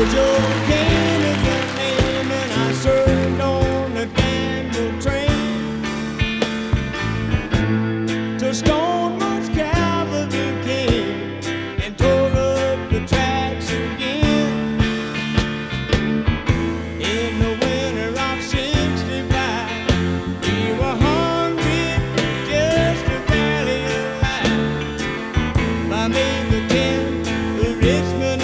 Joe Kane is the name, and I served on the Danville train to Stoneman's Cavalry came and tore up the tracks again.